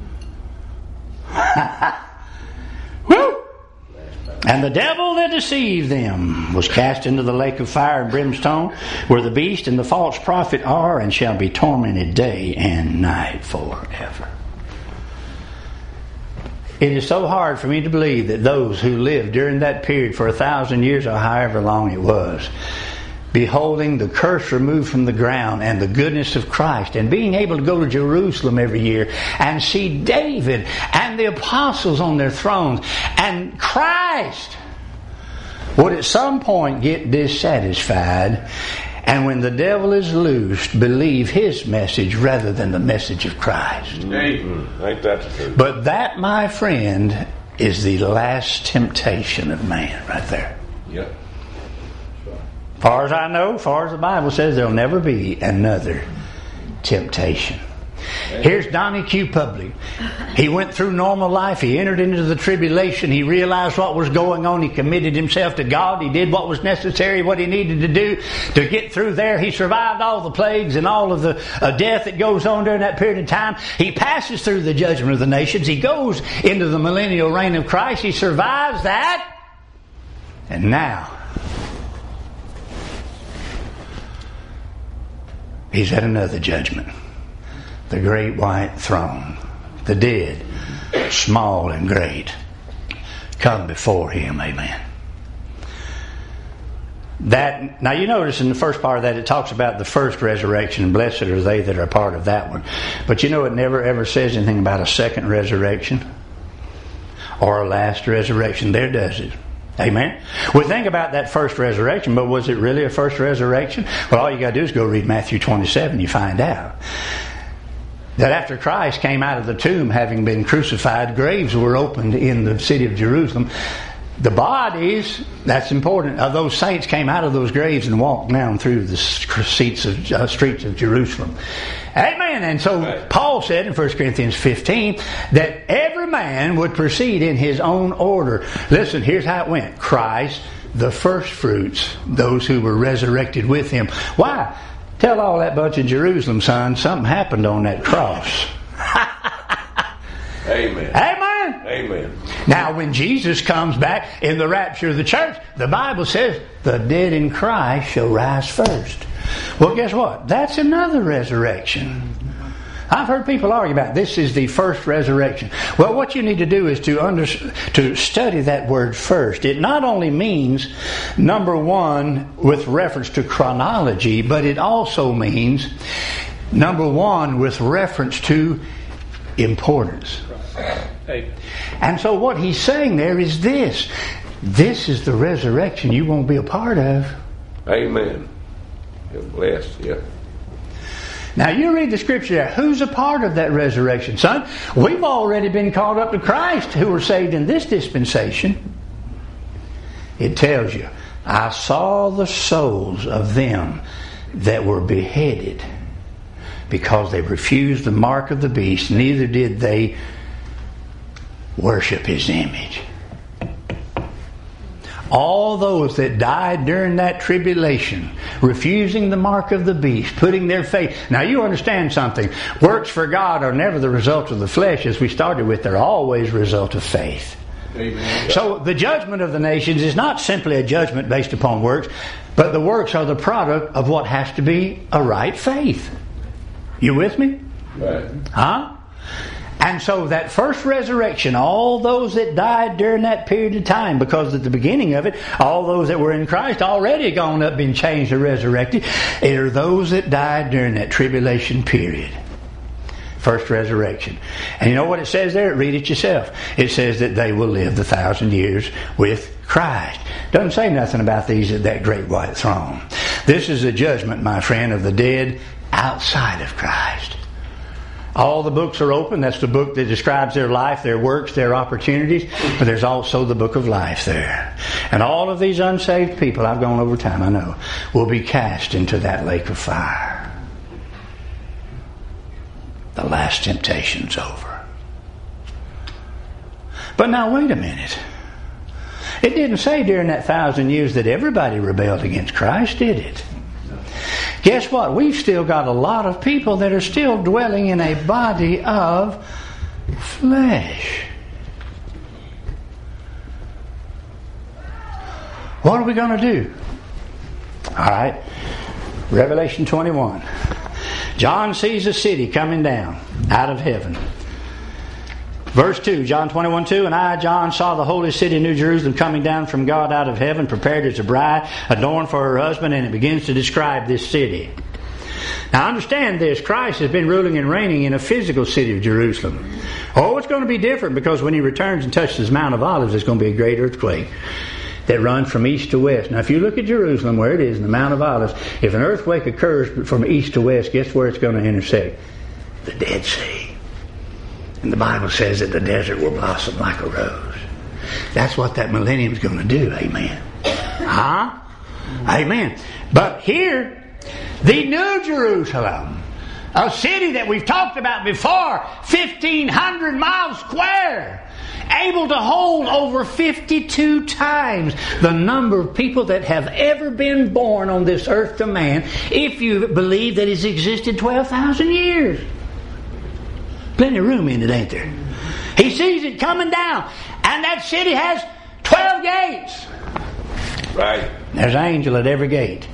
Woo! And the devil that deceived them was cast into the lake of fire and brimstone, where the beast and the false prophet are, and shall be tormented day and night forever. It is so hard for me to believe that those who lived during that period for 1,000 years or however long it was, beholding the curse removed from the ground and the goodness of Christ, and being able to go to Jerusalem every year and see David and the apostles on their thrones, and Christ would at some point get dissatisfied, and when the devil is loosed, believe his message rather than the message of Christ. Ain't that the truth? But that, my friend, is the last temptation of man right there. Yep. Far as I know, far as the Bible says, there'll never be another temptation. Here's Donnie Q. Public. He went through normal life. He entered into the tribulation. He realized what was going on. He committed himself to God. He did what was necessary, what he needed to do to get through there. He survived all the plagues and all of the death that goes on during that period of time. He passes through the judgment of the nations. He goes into the millennial reign of Christ. He survives that. And now he's at another judgment. The great white throne. The dead, small and great, come before him. Amen. Now you notice in the first part of that it talks about the first resurrection, and blessed are they that are part of that one. But you know it never ever says anything about a second resurrection or a last resurrection. There does it. Amen. We think about that first resurrection, but was it really a first resurrection? Well, all you got to do is go read Matthew 27, you find out that after Christ came out of the tomb, having been crucified, graves were opened in the city of Jerusalem. The bodies, that's important, of those saints came out of those graves and walked down through the streets of Jerusalem. Amen. And so Paul said in 1 Corinthians 15 that every man would proceed in his own order. Listen, here's how it went. Christ, the first fruits, those who were resurrected with him. Why? Tell all that bunch in Jerusalem, son, something happened on that cross. Amen. Amen. Amen. Now, when Jesus comes back in the rapture of the church, the Bible says the dead in Christ shall rise first. Well, guess what? That's another resurrection. I've heard people argue about this is the first resurrection. Well, what you need to do is to study that word first. It not only means, number one, with reference to chronology, but it also means, number one, with reference to importance. And so what he's saying there is this. This is the resurrection you won't be a part of. Amen. You're blessed, yeah. Now you read the scripture there. Who's a part of that resurrection, son? We've already been called up to Christ who were saved in this dispensation. It tells you, I saw the souls of them that were beheaded because they refused the mark of the beast, neither did they worship his image. All those that died during that tribulation, refusing the mark of the beast, putting their faith. Now you understand something. Works for God are never the result of the flesh, as we started with. They're always a result of faith. Amen. So the judgment of the nations is not simply a judgment based upon works, but the works are the product of what has to be a right faith. You with me? Right. Huh? And so that first resurrection, all those that died during that period of time, because at the beginning of it, all those that were in Christ already had gone up, been changed or resurrected. It are those that died during that tribulation period. First resurrection. And you know what it says there? Read it yourself. It says that they will live the 1,000 years with Christ. Doesn't say nothing about these at that great white throne. This is a judgment, my friend, of the dead outside of Christ. All the books are open. That's the book that describes their life, their works, their opportunities. But there's also the book of life there. And all of these unsaved people, I've gone over time, I know, will be cast into that lake of fire. The last temptation's over. But now wait a minute. It didn't say during that 1,000 years that everybody rebelled against Christ, did it? Guess what? We've still got a lot of people that are still dwelling in a body of flesh. What are we going to do? All right. Revelation 21. John sees a city coming down out of heaven. Verse 2, John 21:2, and I, John, saw the holy city, New Jerusalem, coming down from God out of heaven, prepared as a bride, adorned for her husband, and it begins to describe this city. Now understand this, Christ has been ruling and reigning in a physical city of Jerusalem. Oh, it's going to be different, because when He returns and touches the Mount of Olives, there's going to be a great earthquake that runs from east to west. Now if you look at Jerusalem, where it is, in the Mount of Olives, if an earthquake occurs from east to west, guess where it's going to intersect? The Dead Sea. And the Bible says that the desert will blossom like a rose. That's what that millennium is going to do. Amen. Huh? Amen. But here, the New Jerusalem, a city that we've talked about before, 1,500 miles square, able to hold over 52 times the number of people that have ever been born on this earth to man, if you believe that it's existed 12,000 years. Plenty of room in it, ain't there? He sees it coming down. And that city has 12 gates. Right. There's an angel at every gate.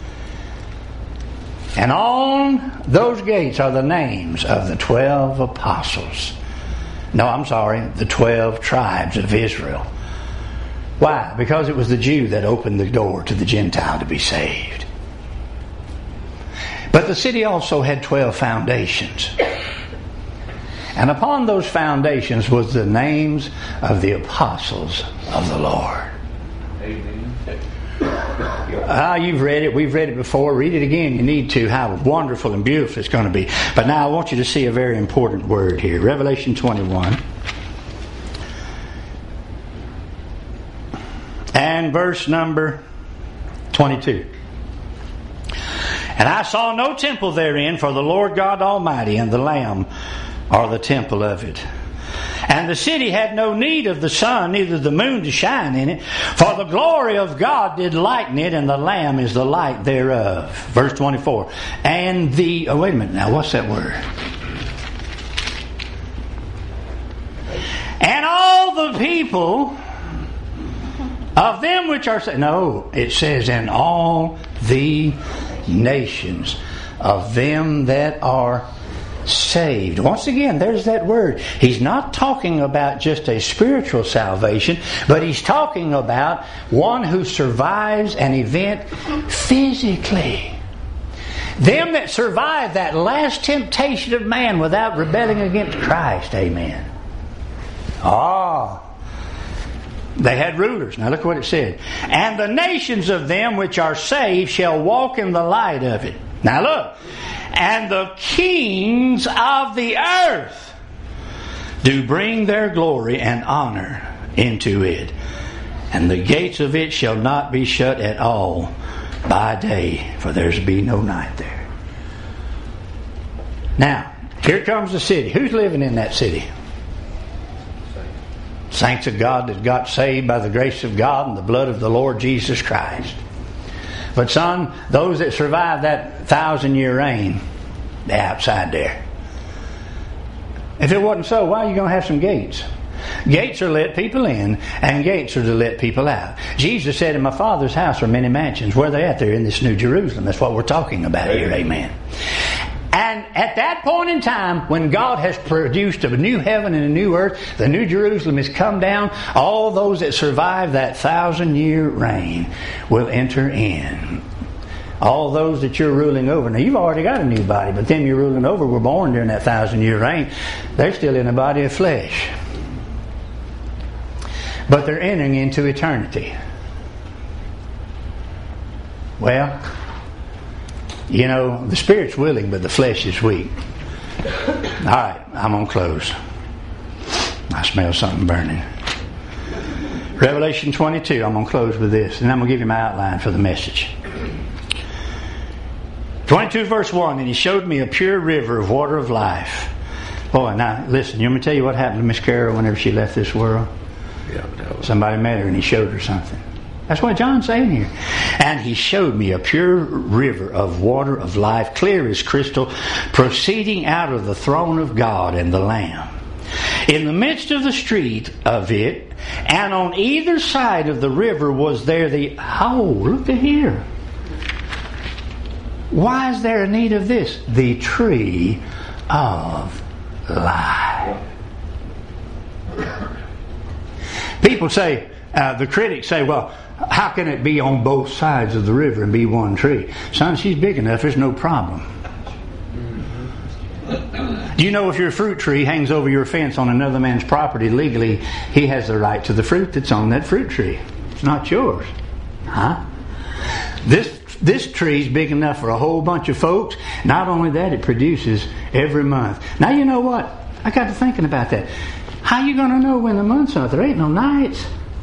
And on those gates are the names of the 12 apostles. No, I'm sorry, the 12 tribes of Israel. Why? Because it was the Jew that opened the door to the Gentile to be saved. But the city also had 12 foundations. And upon those foundations was the names of the apostles of the Lord. Amen. You've read it. We've read it before. Read it again. You need to. How wonderful and beautiful it's going to be. But now I want you to see a very important word here. Revelation 21. And verse number 22. And I saw no temple therein, for the Lord God Almighty and the Lamb are the temple of it. And the city had no need of the sun, neither the moon to shine in it, for the glory of God did lighten it, and the Lamb is the light thereof. Verse 24. And the... Oh, wait a minute now. What's that word? And all the people of them which are... No, it says, and all the nations of them that are saved. Once again, there's that word. He's not talking about just a spiritual salvation, but he's talking about one who survives an event physically. Them that survive that last temptation of man without rebelling against Christ. Amen. They had rulers. Now look what it said. And the nations of them which are saved shall walk in the light of it. Now look. And the kings of the earth do bring their glory and honor into it. And the gates of it shall not be shut at all by day, for there's be no night there. Now, here comes the city. Who's living in that city? Saints of God that got saved by the grace of God and the blood of the Lord Jesus Christ. But son, those that survive that 1,000-year reign, they're outside there. If it wasn't so, why are you going to have some gates? Gates are to let people in, and gates are to let people out. Jesus said, in my Father's house are many mansions. Where are they at? They're in this New Jerusalem. That's what we're talking about here. Amen. And at that point in time, when God has produced a new heaven and a new earth, the New Jerusalem has come down, all those that survive that 1,000-year reign will enter in. All those that you're ruling over. Now, you've already got a new body, but them you're ruling over were born during that 1,000-year reign. They're still in a body of flesh. But they're entering into eternity. Well, you know, the spirit's willing, but the flesh is weak. All right, I'm going to close. I smell something burning. Revelation 22, I'm going to close with this, and I'm going to give you my outline for the message. 22 verse 1, and he showed me a pure river of water of life. Boy, now listen, you want me to tell you what happened to Miss Carol whenever she left this world? Yeah, somebody met her and he showed her something. That's what John's saying here. And he showed me a pure river of water of life, clear as crystal, proceeding out of the throne of God and the Lamb. In the midst of the street of it, and on either side of the river was there the... Oh, look at here. Why is there a need of this? The tree of life. People say, the critics say, well, how can it be on both sides of the river and be one tree? Son, she's big enough, there's no problem. Do you know if your fruit tree hangs over your fence on another man's property legally, he has the right to the fruit that's on that fruit tree. It's not yours. Huh? This tree's big enough for a whole bunch of folks. Not only that, it produces every month. Now you know what? I got to thinking about that. How you going to know when the month's are? There ain't no nights.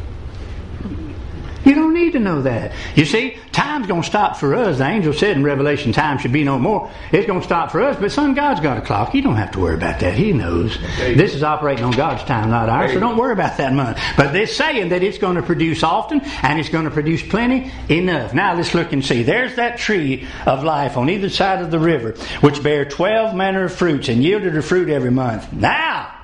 You don't need to know that. You see, time's going to stop for us. The angel said in Revelation, time should be no more. It's going to stop for us. But son, God's got a clock. You don't have to worry about that. He knows. This is operating on God's time, not ours. So don't worry about that month. But they're saying that it's going to produce often and it's going to produce plenty enough. Now let's look and see. There's that tree of life on either side of the river, which bare 12 manner of fruits and yielded her fruit every month. Now,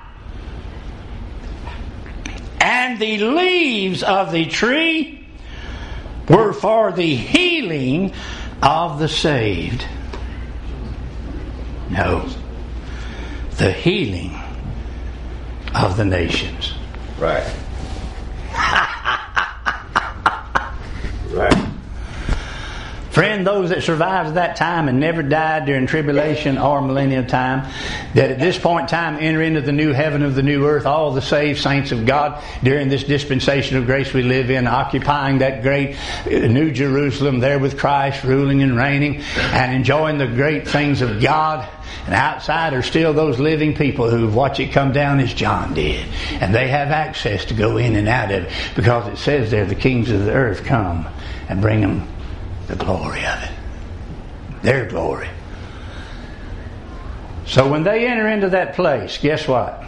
and the leaves of the tree were for the healing of the saved. No, the healing of the nations. Right. Right. Friend, those that survived that time and never died during tribulation or millennial time, that at this point in time enter into the new heaven of the new earth, all the saved saints of God during this dispensation of grace we live in, occupying that great New Jerusalem there with Christ, ruling and reigning and enjoying the great things of God. And outside are still those living people who watch it come down as John did. And they have access to go in and out of it, because it says there, the kings of the earth come and bring them the glory of it. Their glory. So when they enter into that place, guess what?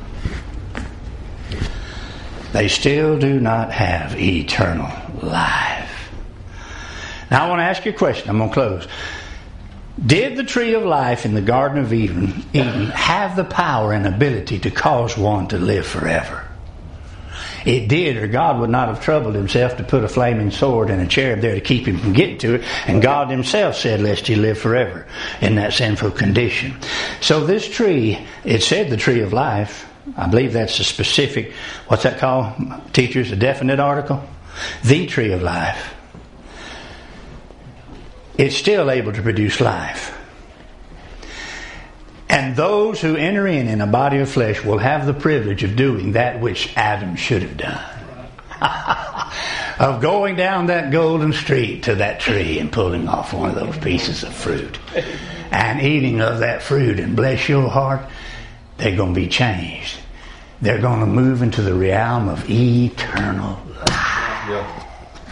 They still do not have eternal life. Now I want to ask you a question. I'm going to close. Did the tree of life in the Garden of Eden have the power and ability to cause one to live forever? It did, or God would not have troubled himself to put a flaming sword and a cherub there to keep him from getting to it. And God himself said, lest he live forever in that sinful condition. So this tree, it said the tree of life. I believe that's a specific, what's that called, teachers, a definite article? The tree of life. It's still able to produce life. And those who enter in a body of flesh will have the privilege of doing that which Adam should have done. Of going down that golden street to that tree and pulling off one of those pieces of fruit. And eating of that fruit, and bless your heart, they're going to be changed. They're going to move into the realm of eternal life. Yeah.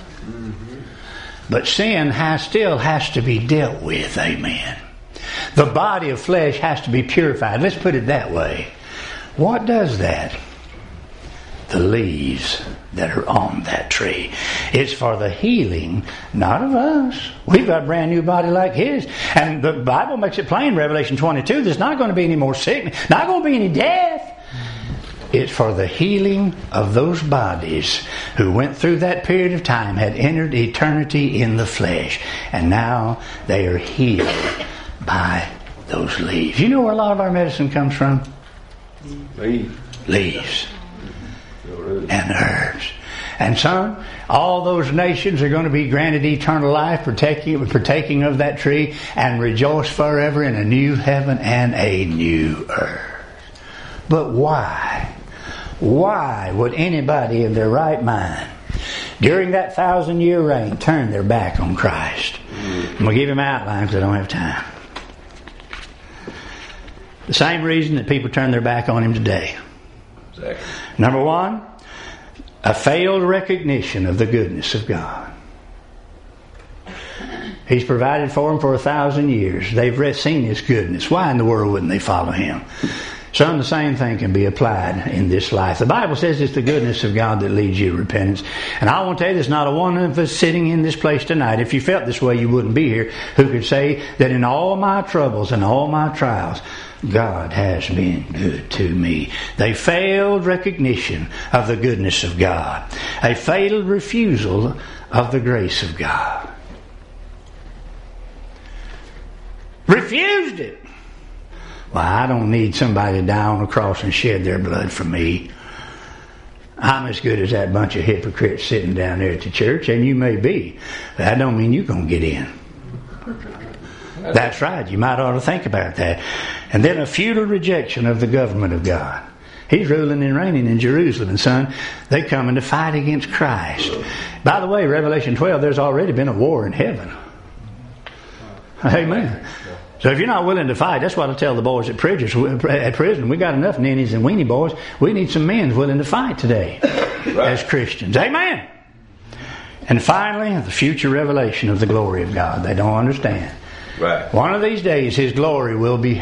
But sin still has to be dealt with. Amen. The body of flesh has to be purified. Let's put it that way. What does that? The leaves that are on that tree. It's for the healing, not of us. We've got a brand new body like his. And the Bible makes it plain, Revelation 22, there's not going to be any more sickness, not going to be any death. It's for the healing of those bodies who went through that period of time, had entered eternity in the flesh, and now they are healed by those leaves. You know where a lot of our medicine comes from? Leaves. And herbs. And son, all those nations are going to be granted eternal life, partaking of that tree, and rejoice forever in a new heaven and a new earth. But why? Why would anybody in their right mind, during that 1,000-year reign, turn their back on Christ? I'm going to give him outlines because I don't have time. The same reason that people turn their back on him today. Exactly. Number one, a failed recognition of the goodness of God. He's provided for them for 1,000 years. They've seen his goodness. Why in the world wouldn't they follow him? Son, the same thing can be applied in this life. The Bible says it's the goodness of God that leads you to repentance. And I want to tell you, there's not a one of us sitting in this place tonight, if you felt this way, you wouldn't be here, who could say that in all my troubles and all my trials, God has been good to me. They failed recognition of the goodness of God. A failed refusal of the grace of God. Refused it. Well, I don't need somebody to die on the cross and shed their blood for me. I'm as good as that bunch of hypocrites sitting down there at the church, and you may be. That don't mean you're going to get in. That's right. You might ought to think about that. And then a futile rejection of the government of God. He's ruling and reigning in Jerusalem. And son, they coming to fight against Christ. By the way, Revelation 12, there's already been a war in heaven. Amen. So if you're not willing to fight, that's what I tell the boys at prison. We got enough ninnies and weenie boys. We need some men willing to fight today as Christians. Amen. And finally, the future revelation of the glory of God. They don't understand. Right. One of these days, His glory will be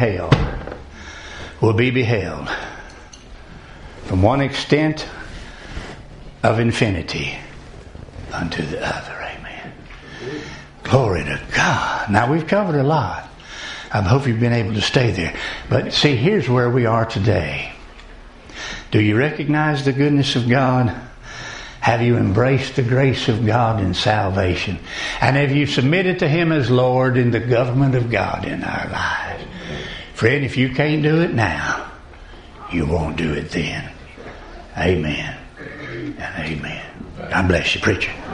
beheld from one extent of infinity unto the other. Amen. Glory to God. Now, we've covered a lot. I hope you've been able to stay there. But see, here's where we are today. Do you recognize the goodness of God? Have you embraced the grace of God in salvation? And have you submitted to Him as Lord in the government of God in our lives? Friend, if you can't do it now, you won't do it then. Amen and amen. God bless you, preacher.